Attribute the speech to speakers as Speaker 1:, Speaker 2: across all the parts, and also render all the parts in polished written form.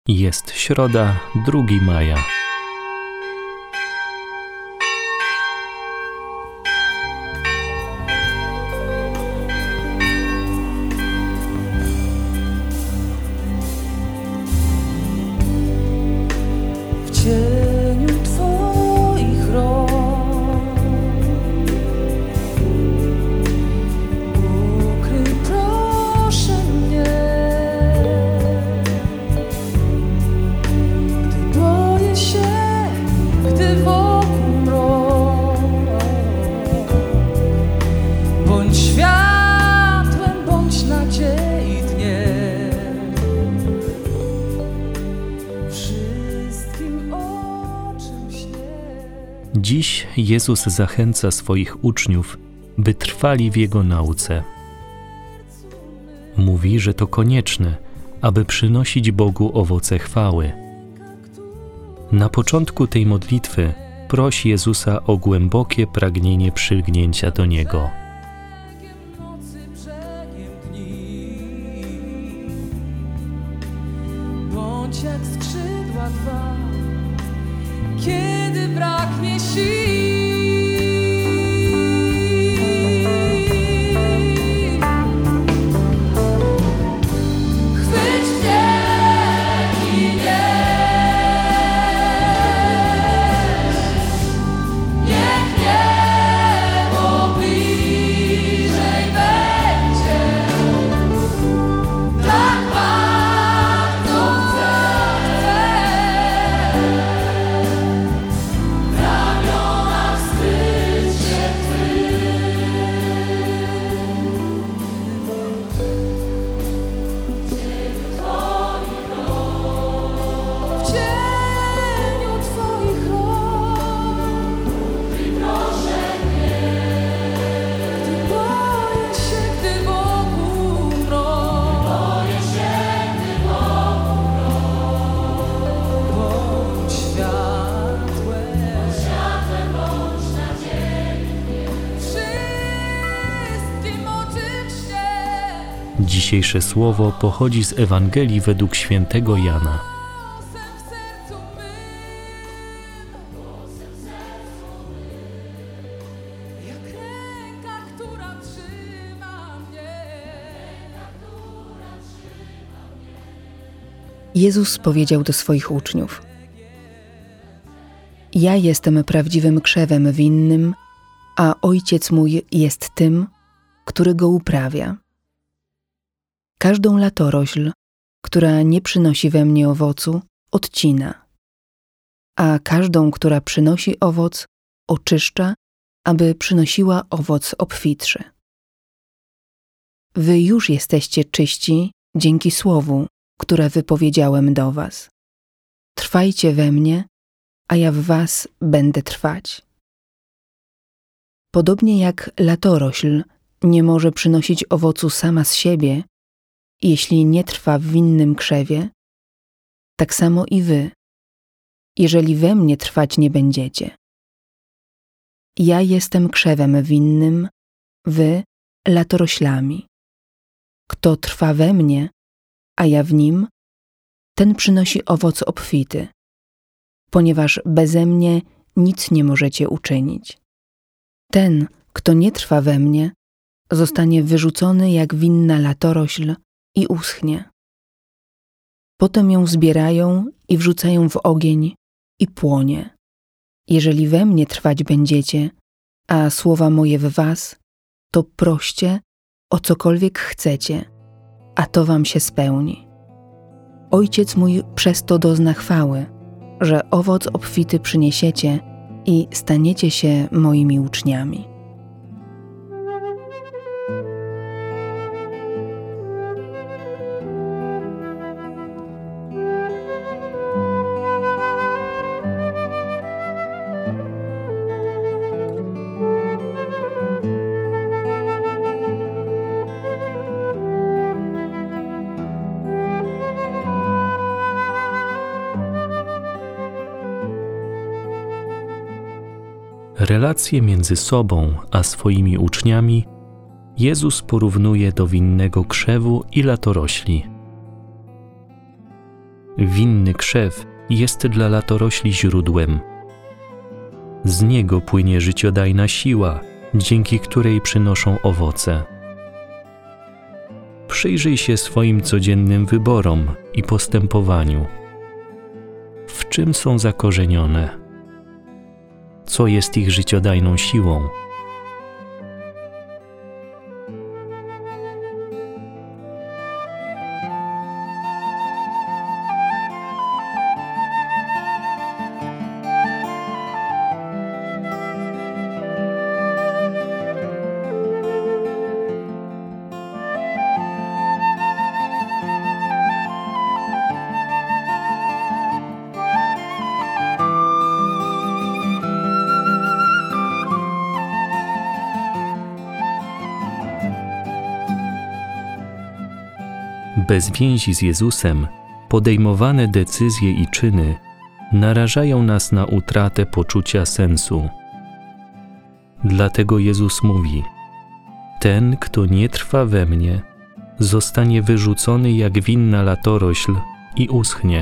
Speaker 1: Jest środa, 2 maja.
Speaker 2: W cieniu Twoich rąk ukryj proszę mnie, gdy boję się, gdy wokół mrok. Bądź światłem, bądź nadziei dniem. Wszystkim, o czym śnię.
Speaker 1: Dziś Jezus zachęca swoich uczniów, by trwali w Jego nauce. Mówi, że to konieczne, aby przynosić Bogu owoce chwały. Na początku tej modlitwy prosi Jezusa o głębokie pragnienie przylgnięcia do Niego.
Speaker 2: Brzegiem nocy, brzegiem dni. Bądź jak skrzydła dwa, kiedy braknie sił. Chwyć mnie i niech niebo bliżej będzie. Tak bardzo chcę w ramionach skryć się w cieniu Twoich rąk. Proszę mnie, gdy boję się, gdy wokół mrok. Bądź światłem, bądź nadzieją. Wszystkim, o czym śnię.
Speaker 1: Dzisiejsze słowo pochodzi z Ewangelii według świętego Jana.
Speaker 2: Głosem w sercu mym, jak ręka, która trzyma mnie.
Speaker 3: Jezus powiedział do swoich uczniów: Ja jestem prawdziwym krzewem winnym, a Ojciec mój jest tym, który go uprawia. Każdą latorośl, która nie przynosi we mnie owocu, odcina, a każdą, która przynosi owoc, oczyszcza, aby przynosiła owoc obfitszy. Wy już jesteście czyści dzięki słowu, które wypowiedziałem do was. Trwajcie we mnie, a ja w was będę trwać. Podobnie jak latorośl nie może przynosić owocu sama z siebie, jeśli nie trwa w winnym krzewie, tak samo i wy, jeżeli we mnie trwać nie będziecie. Ja jestem krzewem winnym, wy latoroślami. Kto trwa we mnie, a ja w nim, ten przynosi owoc obfity, ponieważ beze mnie nic nie możecie uczynić. Ten, kto nie trwa we mnie, zostanie wyrzucony jak winna latorośl i uschnie. Potem ją zbierają i wrzucają w ogień i płonie. Jeżeli we mnie trwać będziecie, a słowa moje w was, to proście o cokolwiek chcecie, a to wam się spełni. Ojciec mój przez to dozna chwały, że owoc obfity przyniesiecie i staniecie się moimi uczniami.
Speaker 1: Relacje między sobą a swoimi uczniami Jezus porównuje do winnego krzewu i latorośli. Winny krzew jest dla latorośli źródłem. Z niego płynie życiodajna siła, dzięki której przynoszą owoce. Przyjrzyj się swoim codziennym wyborom i postępowaniu. W czym są zakorzenione? Co jest ich życiodajną siłą? Bez więzi z Jezusem podejmowane decyzje i czyny narażają nas na utratę poczucia sensu. Dlatego Jezus mówi: ten, kto nie trwa we mnie, zostanie wyrzucony jak winna latorośl i uschnie.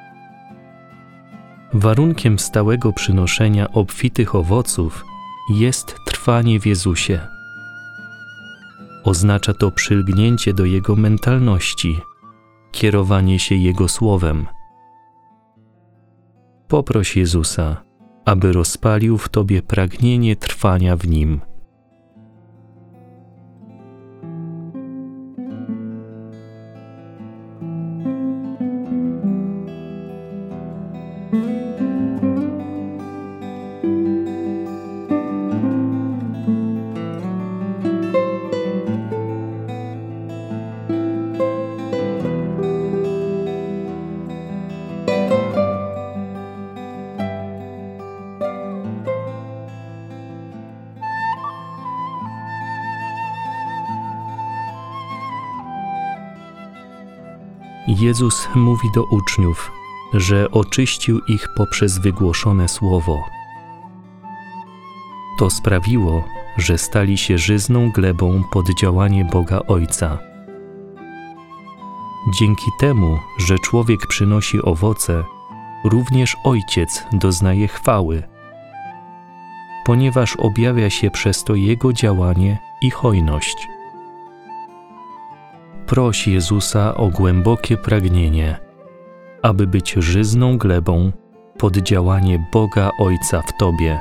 Speaker 1: Warunkiem stałego przynoszenia obfitych owoców jest trwanie w Jezusie. Oznacza to przylgnięcie do Jego mentalności, kierowanie się Jego słowem. Poproś Jezusa, aby rozpalił w Tobie pragnienie trwania w Nim. Jezus mówi do uczniów, że oczyścił ich poprzez wygłoszone słowo. To sprawiło, że stali się żyzną glebą pod działanie Boga Ojca. Dzięki temu, że człowiek przynosi owoce, również Ojciec doznaje chwały, ponieważ objawia się przez to Jego działanie i hojność. Proś Jezusa o głębokie pragnienie, aby być żyzną glebą pod działanie Boga Ojca w Tobie.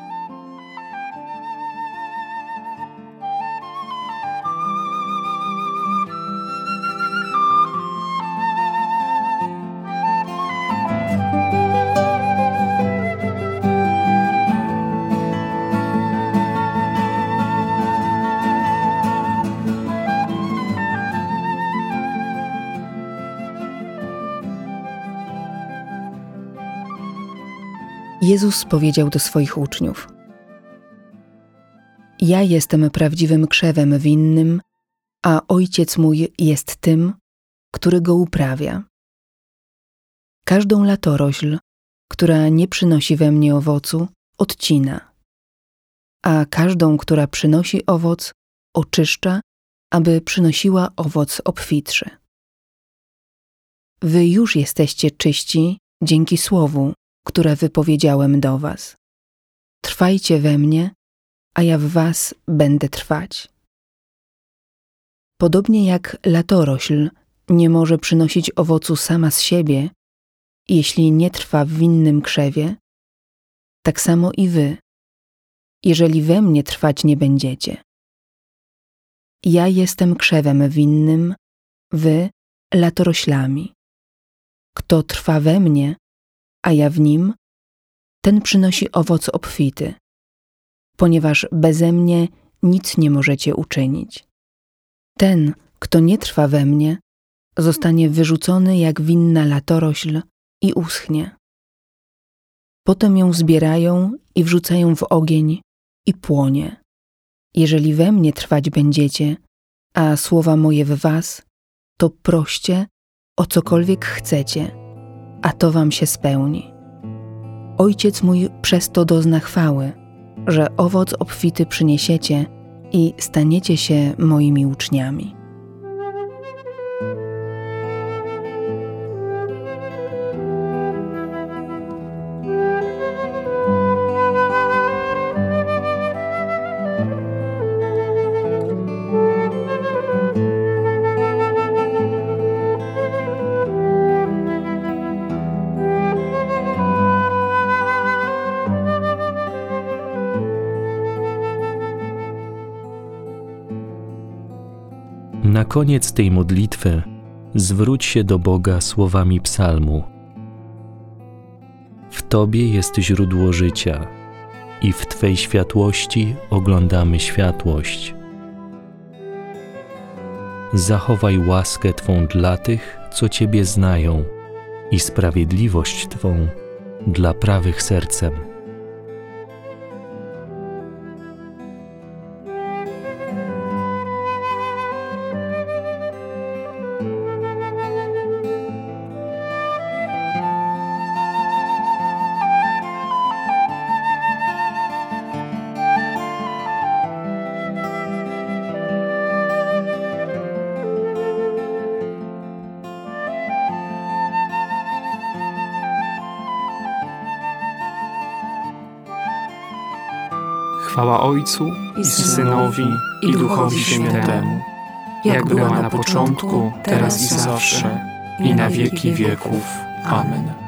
Speaker 3: Jezus powiedział do swoich uczniów: ja jestem prawdziwym krzewem winnym, a Ojciec mój jest tym, który go uprawia. Każdą latorośl, która nie przynosi we mnie owocu, odcina, a każdą, która przynosi owoc, oczyszcza, aby przynosiła owoc obfitszy. Wy już jesteście czyści dzięki słowu, które wypowiedziałem do was. Trwajcie we mnie, a ja w was będę trwać. Podobnie jak latorośl nie może przynosić owocu sama z siebie, jeśli nie trwa w winnym krzewie, tak samo i wy, jeżeli we mnie trwać nie będziecie. Ja jestem krzewem winnym, wy latoroślami. Kto trwa we mnie, a ja w nim, ten przynosi owoc obfity, ponieważ beze mnie nic nie możecie uczynić. Ten, kto nie trwa we mnie, zostanie wyrzucony jak winna latorośl i uschnie. Potem ją zbierają i wrzucają w ogień i płonie. Jeżeli we mnie trwać będziecie, a słowa moje w was, to proście o cokolwiek chcecie, a to wam się spełni. Ojciec mój przez to dozna chwały, że owoc obfity przyniesiecie i staniecie się moimi uczniami.
Speaker 1: Na koniec tej modlitwy zwróć się do Boga słowami psalmu. W Tobie jest źródło życia i w Twej światłości oglądamy światłość. Zachowaj łaskę Twą dla tych, co Ciebie znają, i sprawiedliwość Twą dla prawych sercem.
Speaker 4: Chwała Ojcu i Synowi, i Duchowi Świętemu, jak była na początku, teraz i zawsze, i na wieki wieków. Amen.